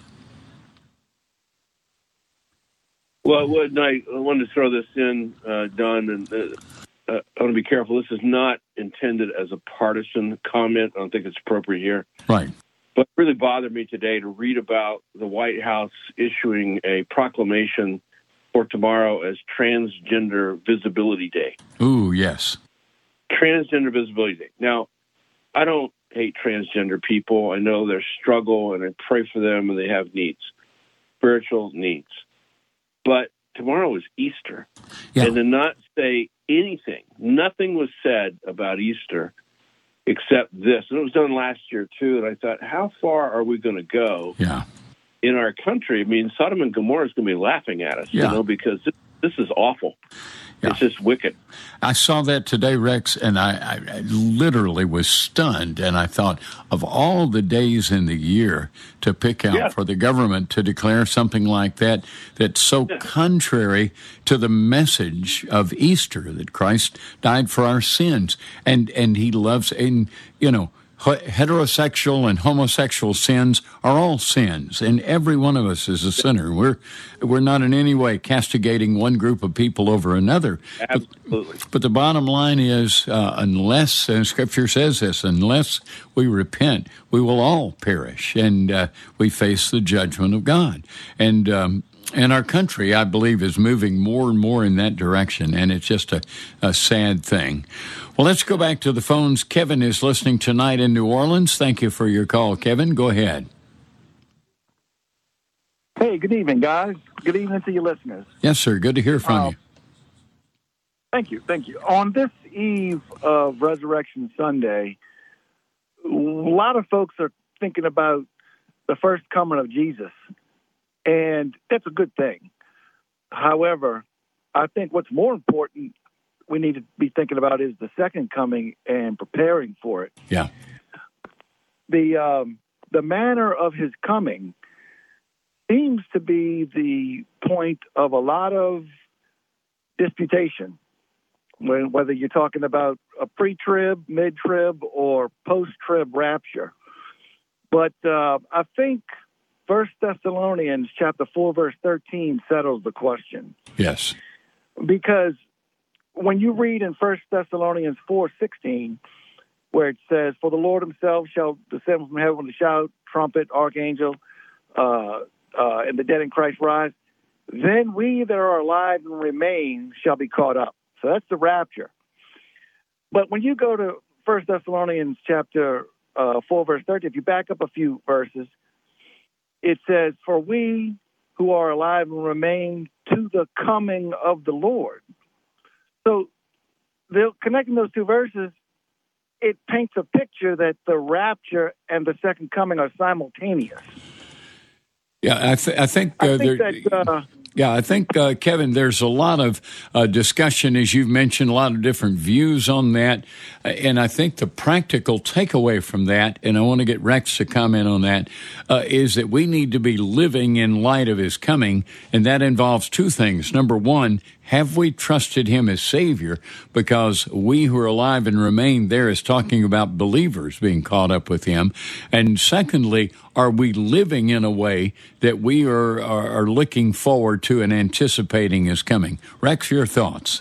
[SPEAKER 3] Well, wouldn't I, I wanted to throw this in, uh, Don, and uh, uh, I want to be careful. This is not intended as a partisan comment. I don't think it's appropriate here.
[SPEAKER 1] Right.
[SPEAKER 3] But it really bothered me today to read about the White House issuing a proclamation for tomorrow as Transgender Visibility Day.
[SPEAKER 1] Ooh, yes.
[SPEAKER 3] Transgender Visibility Day. Now, I don't hate transgender people. I know their struggle, and I pray for them, and they have needs, spiritual needs. But tomorrow is Easter. Yeah. And to not say anything, nothing was said about Easter except this. And it was done last year, too. And I thought, how far are we going to go
[SPEAKER 1] yeah.
[SPEAKER 3] in our country? I mean, Sodom and Gomorrah is going to be laughing at us,
[SPEAKER 1] yeah.
[SPEAKER 3] you know, because this, this is awful. Yeah. It's just wicked.
[SPEAKER 1] I saw that today, Rex, and I, I literally was stunned. And I thought, of all the days in the year to pick out yeah. for the government to declare something like that, that's so yeah. contrary to the message of Easter, that Christ died for our sins. And, and he loves, and, you know, heterosexual and homosexual sins are all sins, and every one of us is a sinner. We're we're not in any way castigating one group of people over another.
[SPEAKER 3] Absolutely.
[SPEAKER 1] But, but the bottom line is, uh, unless, and Scripture says this, unless we repent, we will all perish, and uh, we face the judgment of God. And um, and our country, I believe, is moving more and more in that direction, and it's just a, a sad thing. Well, let's go back to the phones. Kevin is listening tonight in New Orleans. Thank you for your call, Kevin. Go ahead.
[SPEAKER 13] Hey, good evening, guys. Good evening to your listeners.
[SPEAKER 1] Yes, sir. Good to hear from
[SPEAKER 13] uh,
[SPEAKER 1] you.
[SPEAKER 13] Thank you. Thank you. On this eve of Resurrection Sunday, a lot of folks are thinking about the first coming of Jesus, and that's a good thing. However, I think what's more important we need to be thinking about is the second coming and preparing for it.
[SPEAKER 1] Yeah.
[SPEAKER 13] The um, the manner of his coming seems to be the point of a lot of disputation, when, whether you're talking about a pre-trib, mid-trib, or post-trib rapture. But uh, I think First Thessalonians chapter four, verse thirteen settles the question.
[SPEAKER 1] Yes.
[SPEAKER 13] Because when you read in First Thessalonians four sixteen, where it says, "For the Lord himself shall descend from heaven with a shout, trumpet, archangel, uh, uh, and the dead in Christ rise, then we that are alive and remain shall be caught up." So that's the rapture. But when you go to First Thessalonians chapter uh, four, verse thirteen, if you back up a few verses, it says, "For we who are alive and remain to the coming of the Lord." So, they're connecting those two verses, it paints a picture that the rapture and the second coming are simultaneous.
[SPEAKER 1] Yeah, I, th- I think, uh,
[SPEAKER 13] I think that, uh,
[SPEAKER 1] yeah, I think, uh, Kevin, there's a lot of uh, discussion, as you've mentioned, a lot of different views on that. Uh, and I think the practical takeaway from that, and I want to get Rex to comment on that, uh, is that we need to be living in light of his coming. And that involves two things. Number one, have we trusted him as Savior? Because we who are alive and remain there is talking about believers being caught up with him. And secondly, are we living in a way that we are, are, are looking forward to and anticipating his coming? Rex, your thoughts?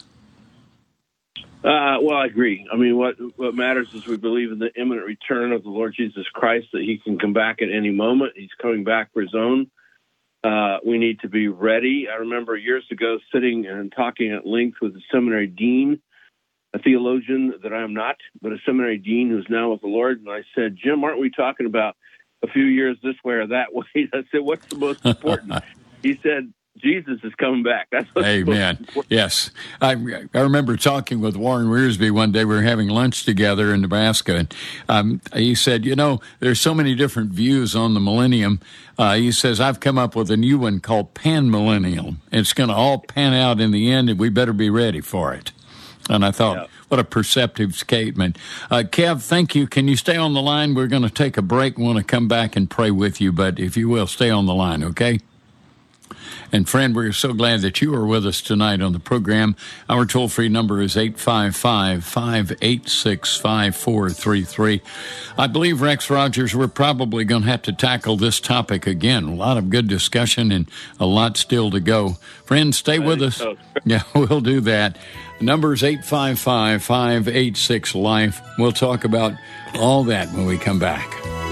[SPEAKER 3] Uh, well, I agree. I mean, what what matters is we believe in the imminent return of the Lord Jesus Christ, that he can come back at any moment. He's coming back for his own. Uh, we need to be ready. I remember years ago sitting and talking at length with a seminary dean, a theologian that I am not, but a seminary dean who's now with the Lord. And I said, "Jim, aren't we talking about a few years this way or that way?" I said, "What's the most important?" He said, "Jesus is coming back." That's what's
[SPEAKER 1] Amen. Yes. I I remember talking with Warren Wiersbe one day. We were having lunch together in Nebraska, and um, he said, you know, there's so many different views on the millennium. Uh, he says, I've come up with a new one called pan-millennial. It's going to all pan out in the end, and we better be ready for it. And I thought,
[SPEAKER 3] yeah.
[SPEAKER 1] What a perceptive statement. Uh, Kev, thank you. Can you stay on the line? We're going to take a break. We want to come back and pray with you, but if you will, stay on the line, okay? And friend, we're so glad that you are with us tonight on the program. Our toll-free number is eight five five, five eight six, five four three three. I believe, Rex Rogers, we're probably going to have to tackle this topic again. A lot of good discussion and a lot still to go. Friends, stay with us.
[SPEAKER 3] So.
[SPEAKER 1] Yeah, we'll do that. The number is eight five five, five eight six, LIFE. We'll talk about all that when we come back.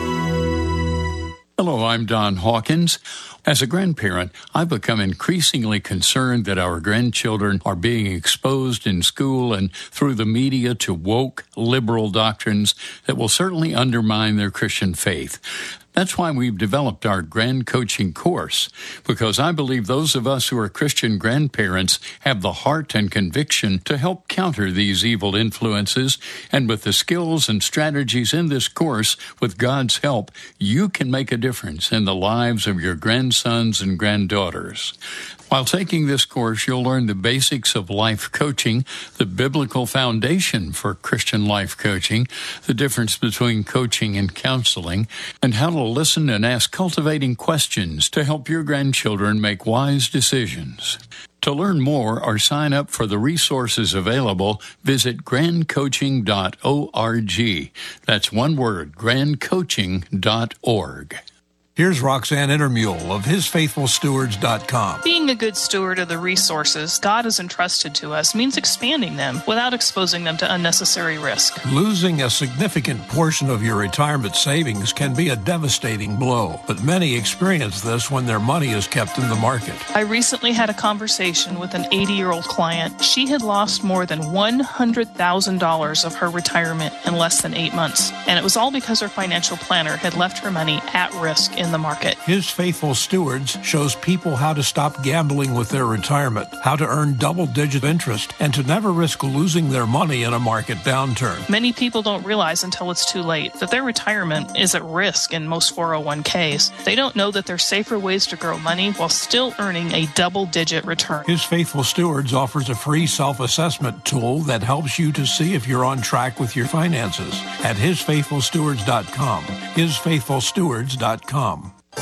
[SPEAKER 1] Hello, I'm Don Hawkins. As a grandparent, I've become increasingly concerned that our grandchildren are being exposed in school and through the media to woke, liberal doctrines that will certainly undermine their Christian faith. That's why we've developed our Grand Coaching course, because I believe those of us who are Christian grandparents have the heart and conviction to help counter these evil influences. And with the skills and strategies in this course, with God's help, you can make a difference in the lives of your grandsons and granddaughters. While taking this course, you'll learn the basics of life coaching, the biblical foundation for Christian life coaching, the difference between coaching and counseling, and how to listen and ask cultivating questions to help your grandchildren make wise decisions. To learn more or sign up for the resources available, visit grand coaching dot org. That's one word, grand coaching dot org.
[SPEAKER 10] Here's Roxanne Intermule of his faithful stewards dot com.
[SPEAKER 11] Being a good steward of the resources God has entrusted to us means expanding them without exposing them to unnecessary risk.
[SPEAKER 10] Losing a significant portion of your retirement savings can be a devastating blow, but many experience this when their money is kept in the market.
[SPEAKER 11] I recently had a conversation with an eighty-year-old client. She had lost more than one hundred thousand dollars of her retirement in less than eight months, and it was all because her financial planner had left her money at risk in the market.
[SPEAKER 10] His Faithful Stewards shows people how to stop gambling with their retirement, how to earn double-digit interest, and to never risk losing their money in a market downturn.
[SPEAKER 11] Many people don't realize until it's too late that their retirement is at risk in most four oh one k's. They don't know that there's safer ways to grow money while still earning a double-digit return.
[SPEAKER 10] His Faithful Stewards offers a free self-assessment tool that helps you to see if you're on track with your finances at his faithful stewards dot com. his faithful stewards dot com.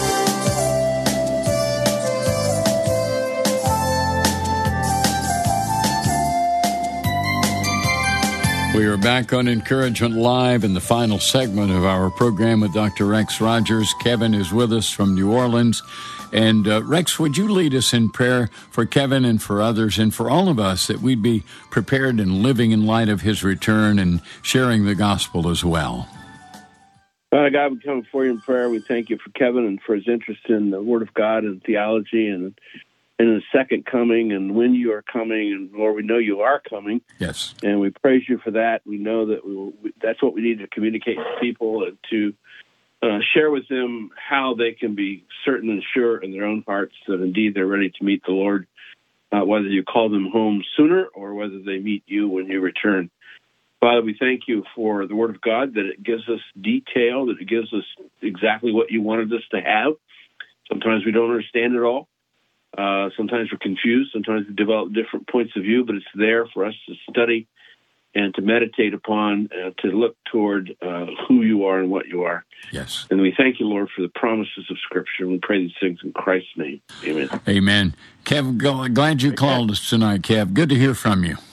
[SPEAKER 1] We are back on Encouragement Live in the final segment of our program with Doctor Rex Rogers. Kevin is with us from New Orleans. And uh, Rex, would you lead us in prayer for Kevin and for others and for all of us that we'd be prepared and living in light of his return and sharing the gospel as well?
[SPEAKER 3] Father God, we come before you in prayer. We thank you for Kevin and for his interest in the Word of God and theology and in the second coming and when you are coming. And Lord, we know you are coming.
[SPEAKER 1] Yes.
[SPEAKER 3] And we praise you for that. We know that we will, that's what we need to communicate to people and to uh, share with them how they can be certain and sure in their own hearts that indeed they're ready to meet the Lord, uh, whether you call them home sooner or whether they meet you when you return. Father, we thank you for the Word of God, that it gives us detail, that it gives us exactly what you wanted us to have. Sometimes we don't understand it all. Uh, sometimes we're confused. Sometimes we develop different points of view, but it's there for us to study and to meditate upon, uh, to look toward uh, who you are and what you are.
[SPEAKER 1] Yes.
[SPEAKER 3] And we thank you, Lord, for the promises of Scripture. We pray these things in Christ's name. Amen.
[SPEAKER 1] Amen. Kev, glad you called us tonight, Kev. Good to hear from you.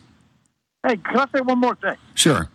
[SPEAKER 13] Hey, can I say one more thing?
[SPEAKER 1] Sure.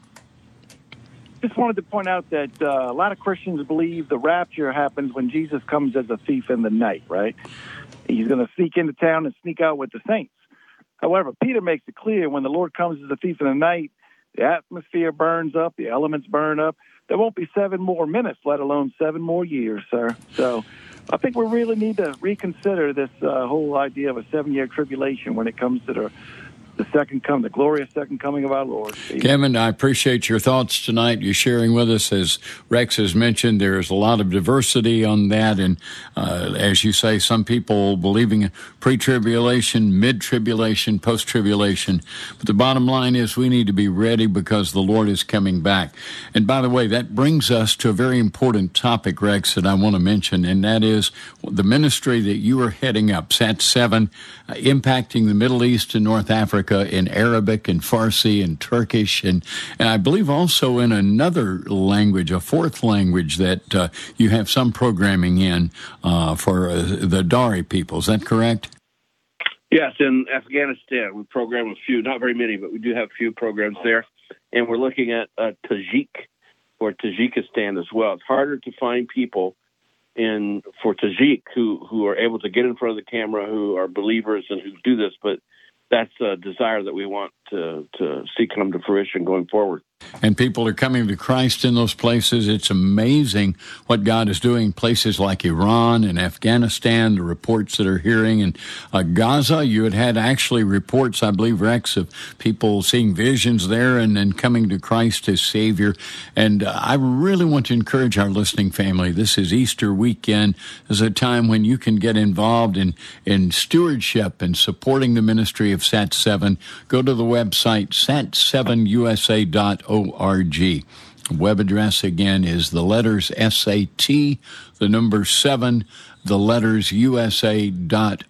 [SPEAKER 13] Just wanted to point out that uh, a lot of Christians believe the rapture happens when Jesus comes as a thief in the night, right? He's going to sneak into town and sneak out with the saints. However, Peter makes it clear when the Lord comes as a thief in the night, the atmosphere burns up, the elements burn up. There won't be seven more minutes, let alone seven more years, sir. So I think we really need to reconsider this uh, whole idea of a seven-year tribulation when it comes to the the second coming, the glorious second coming of our Lord.
[SPEAKER 1] Kevin, I appreciate your thoughts tonight. You're sharing with us, as Rex has mentioned, there's a lot of diversity on that. And uh, as you say, some people believing in pre-tribulation, mid-tribulation, post-tribulation. But the bottom line is we need to be ready because the Lord is coming back. And by the way, that brings us to a very important topic, Rex, that I want to mention, and that is the ministry that you are heading up, S A T seven, uh, impacting the Middle East and North Africa. Africa in Arabic and Farsi and Turkish, and, and I believe also in another language, a fourth language that uh, you have some programming in uh, for uh, the Dari people. Is that correct?
[SPEAKER 3] Yes, in Afghanistan, we program a few, not very many, but we do have a few programs there. And we're looking at uh, Tajik or Tajikistan as well. It's harder to find people in for Tajik who, who are able to get in front of the camera, who are believers and who do this, but that's a desire that we want to, to see come to fruition going forward.
[SPEAKER 1] And people are coming to Christ in those places. It's amazing what God is doing. Places like Iran and Afghanistan, the reports that are hearing. And uh, Gaza, you had had actually reports, I believe, Rex, of people seeing visions there and then coming to Christ as Savior. And uh, I really want to encourage our listening family. This is Easter weekend. This is a time when you can get involved in, in stewardship and supporting the ministry of Sat seven. Go to the website, sat seven U S A dot org. Web address again is the letters S A T, the number seven, the letters U S A dot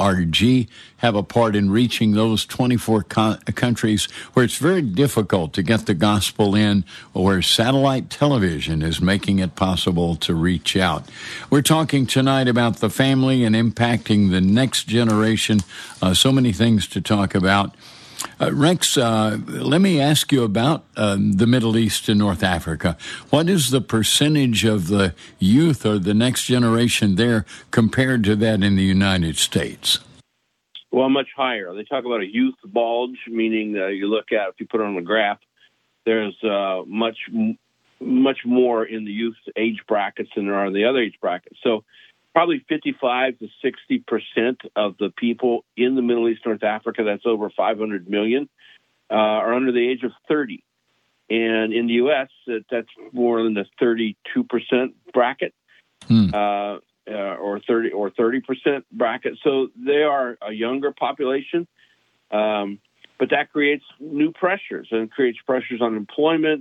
[SPEAKER 1] org. Have a part in reaching those twenty-four co- countries where it's very difficult to get the gospel in, or where satellite television is making it possible to reach out. We're talking tonight about the family and impacting the next generation. Uh, so many things to talk about. Uh, Rex, uh, let me ask you about uh, the Middle East and North Africa. What is the percentage of the youth or the next generation there compared to that in the United States?
[SPEAKER 3] Well, much higher. They talk about a youth bulge, meaning uh, you look at, if you put it on a graph, there's uh, much, much more in the youth age brackets than there are in the other age brackets. So probably fifty-five to sixty percent of the people in the Middle East, North Africa, that's over five hundred million, uh, are under the age of thirty. And in the U S, that's more than the thirty-two percent bracket, hmm. uh, uh, or thirty or thirty percent bracket. So they are a younger population, um, but that creates new pressures, and it creates pressures on employment,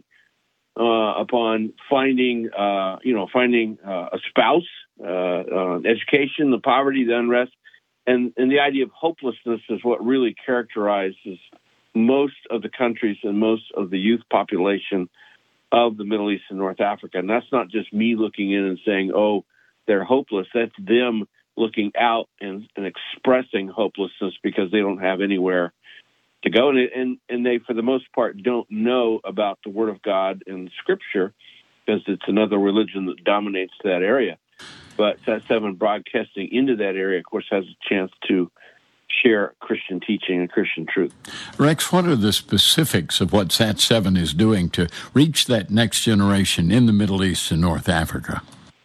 [SPEAKER 3] uh, upon finding, uh, you know, finding uh, a spouse. Uh, uh, education, the poverty, the unrest, and, and the idea of hopelessness is what really characterizes most of the countries and most of the youth population of the Middle East and North Africa. And that's not just me looking in and saying, oh, they're hopeless. That's them looking out and, and expressing hopelessness because they don't have anywhere to go. And, and, and they, for the most part, don't know about the Word of God and Scripture because it's another religion that dominates that area. But Sat seven broadcasting into that area, of course, has a chance to share Christian teaching and Christian truth.
[SPEAKER 1] Rex, what are the specifics of what Sat seven is doing to reach that next generation in the Middle East and North Africa?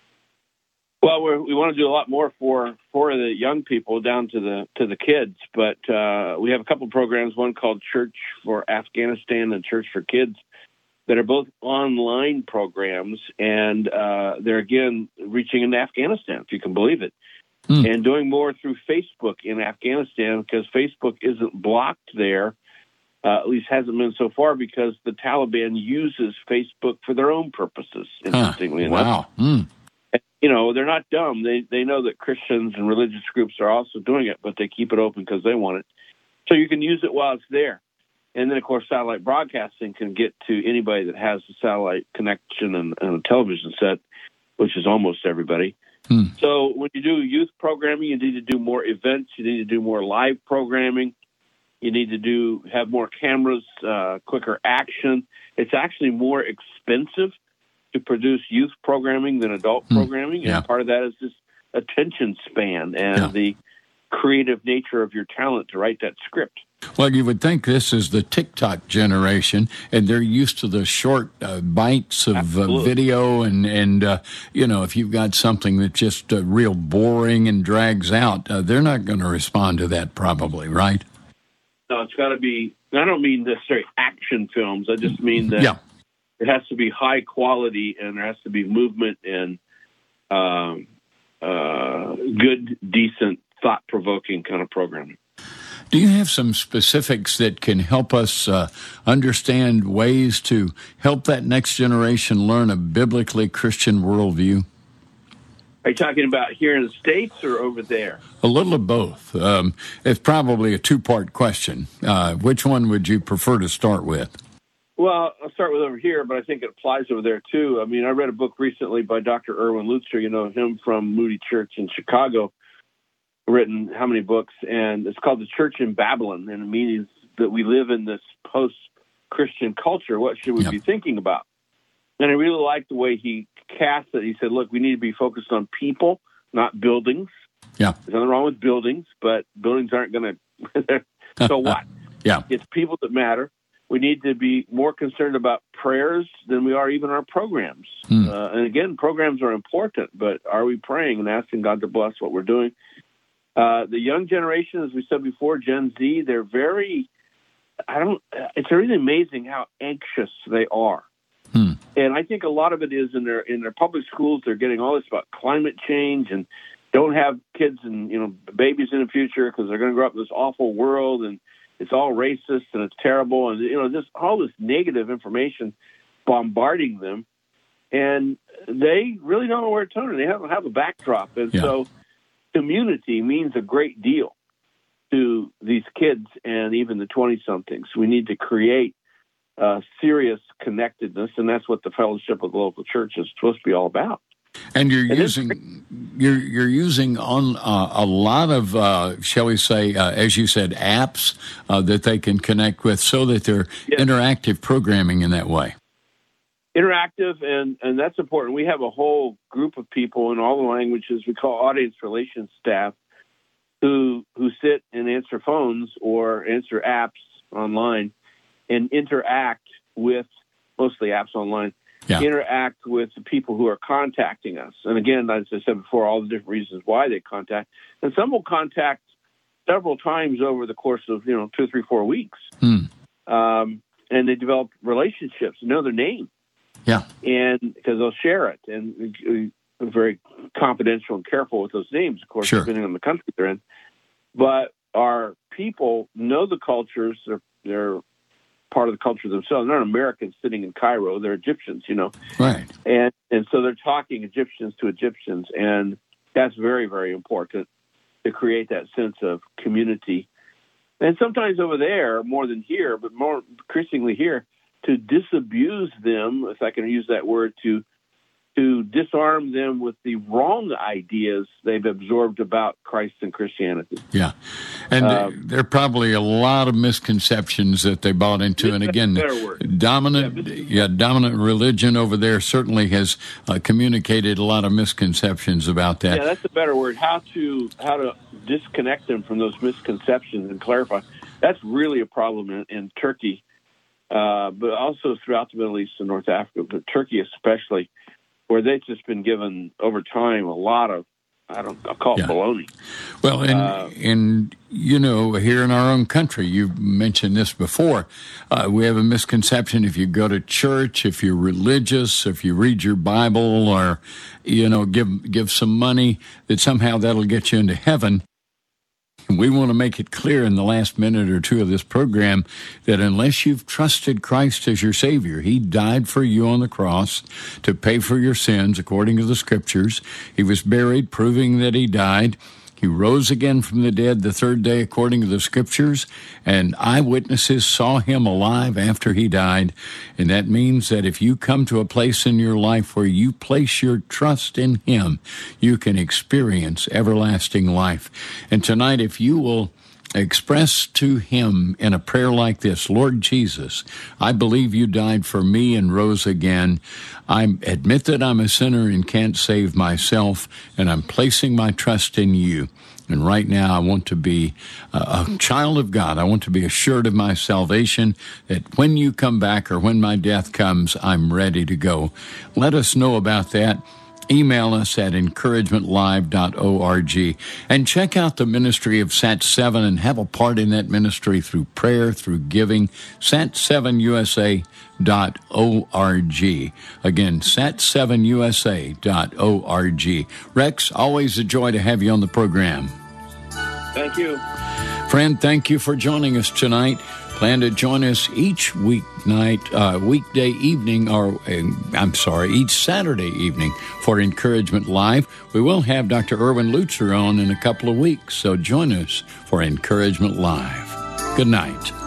[SPEAKER 3] Well, we're, we want to do a lot more for, for the young people down to the to the kids, but uh, we have a couple programs, one called Church for Afghanistan and Church for Kids, that are both online programs, and uh, they're, again, reaching into Afghanistan, if you can believe it, mm. and doing more through Facebook in Afghanistan because Facebook isn't blocked there, uh, at least hasn't been so far, because the Taliban uses Facebook for their own purposes, interestingly
[SPEAKER 1] huh.
[SPEAKER 3] enough.
[SPEAKER 1] Wow. Mm.
[SPEAKER 3] And, you know, they're not dumb. They, they know that Christians and religious groups are also doing it, but they keep it open because they want it. So you can use it while it's there. And then, of course, satellite broadcasting can get to anybody that has a satellite connection and, and a television set, which is almost everybody. Hmm. So when you do youth programming, you need to do more events. You need to do more live programming. You need to do have more cameras, uh, quicker action. It's actually more expensive to produce youth programming than adult hmm. programming.
[SPEAKER 1] Yeah.
[SPEAKER 3] And part of that is this attention span and yeah. the creative nature of your talent to write that script.
[SPEAKER 1] Well, you would think this is the TikTok generation, and they're used to the short uh, bites of uh, video, and, and uh, you know, if you've got something that's just uh, real boring and drags out, uh, they're not going to respond to that probably, right?
[SPEAKER 3] No, it's got to be, I don't mean necessarily action films, I just mean that
[SPEAKER 1] yeah.
[SPEAKER 3] it has to be high quality, and there has to be movement and um, uh, good, decent, thought-provoking kind of programming.
[SPEAKER 1] Do you have some specifics that can help us uh, understand ways to help that next generation learn a biblically Christian worldview?
[SPEAKER 3] Are you talking about here in the States or over there?
[SPEAKER 1] A little of both. Um, it's probably a two-part question. Uh, which one would you prefer to start with?
[SPEAKER 3] Well, I'll start with over here, but I think it applies over there, too. I mean, I read a book recently by Doctor Erwin Lutzer, you know him from Moody Church in Chicago, written how many books, and it's called The Church in Babylon, and it means that we live in this post-Christian culture. What should we yep. be thinking about? And I really liked the way he cast it. He said, look, we need to be focused on people, not buildings.
[SPEAKER 1] Yeah.
[SPEAKER 3] There's nothing wrong with buildings, but buildings aren't going to, so what?
[SPEAKER 1] Yeah.
[SPEAKER 3] It's people that matter. We need to be more concerned about prayers than we are even our programs. Hmm. Uh, and again, programs are important, but are we praying and asking God to bless what we're doing? Uh, the young generation, as we said before, Gen Z, they're very, I don't, it's really amazing how anxious they are. Hmm. And I think a lot of it is in their in their public schools, they're getting all this about climate change and don't have kids and, you know, babies in the future because they're going to grow up in this awful world and it's all racist and it's terrible. And, you know, just all this negative information bombarding them. And they really don't know where to turn. They don't have a backdrop. And yeah. so community means a great deal to these kids and even the twenty-somethings. We need to create uh, serious connectedness, and that's what the fellowship of the local church is supposed to be all about.
[SPEAKER 1] And you're and using you're you're using on uh, a lot of uh, shall we say, uh, as you said, apps uh, that they can connect with, so that they're yes. interactive programming in that way.
[SPEAKER 3] Interactive, and, and that's important. We have a whole group of people in all the languages we call audience relations staff who who sit and answer phones or answer apps online and interact with, mostly apps online, yeah. interact with the people who are contacting us. And again, as I said before, all the different reasons why they contact. And some will contact several times over the course of, you know, two, three, four weeks. Hmm. Um, and they develop relationships, know their name.
[SPEAKER 1] Yeah.
[SPEAKER 3] And because they'll share it, and uh, very confidential and careful with those names, of course, sure. depending on the country they're in. But our people know the cultures. They're, they're part of the culture themselves. They're not Americans sitting in Cairo. They're Egyptians, you know.
[SPEAKER 1] Right.
[SPEAKER 3] And and so they're talking Egyptians to Egyptians, and that's very, very important to create that sense of community. And sometimes over there, more than here, but more increasingly here, to disabuse them, if I can use that word, to to disarm them with the wrong ideas they've absorbed about Christ and Christianity.
[SPEAKER 1] Yeah. And um, there are probably a lot of misconceptions that they bought into. And again, dominant yeah, yeah, dominant religion over there certainly has uh, communicated a lot of misconceptions about that.
[SPEAKER 3] Yeah, that's a better word. How to how to disconnect them from those misconceptions and clarify. That's really a problem in, in Turkey. Uh, but also throughout the Middle East and North Africa, but Turkey especially, where they've just been given over time a lot of, I don't, I'll call it yeah. baloney.
[SPEAKER 1] Well, and, uh, and, you know, here in our own country, you've mentioned this before, uh, we have a misconception if you go to church, if you're religious, if you read your Bible or, you know, give give some money, that somehow that'll get you into heaven. We want to make it clear in the last minute or two of this program that unless you've trusted Christ as your Savior, He died for you on the cross to pay for your sins according to the Scriptures. He was buried, proving that He died. He rose again from the dead the third day according to the Scriptures, and eyewitnesses saw Him alive after He died. And that means that if you come to a place in your life where you place your trust in Him, you can experience everlasting life. And tonight, if you will express to Him in a prayer like this, Lord Jesus, I believe You died for me and rose again. I admit that I'm a sinner and can't save myself, and I'm placing my trust in You. And right now I want to be a, a child of God. I want to be assured of my salvation, that when You come back or when my death comes, I'm ready to go. Let us know about that. Email us at encouragement live dot org and check out the ministry of S A T seven and have a part in that ministry through prayer, through giving. S A T seven U S A dot org. Again, S A T seven U S A dot org. Rex, always a joy to have you on the program.
[SPEAKER 3] Thank you.
[SPEAKER 1] Friend, thank you for joining us tonight. Plan to join us each weeknight, uh, weekday evening, or uh, I'm sorry, each Saturday evening for Encouragement Live. We will have Doctor Erwin Lutzer on in a couple of weeks, so join us for Encouragement Live. Good night.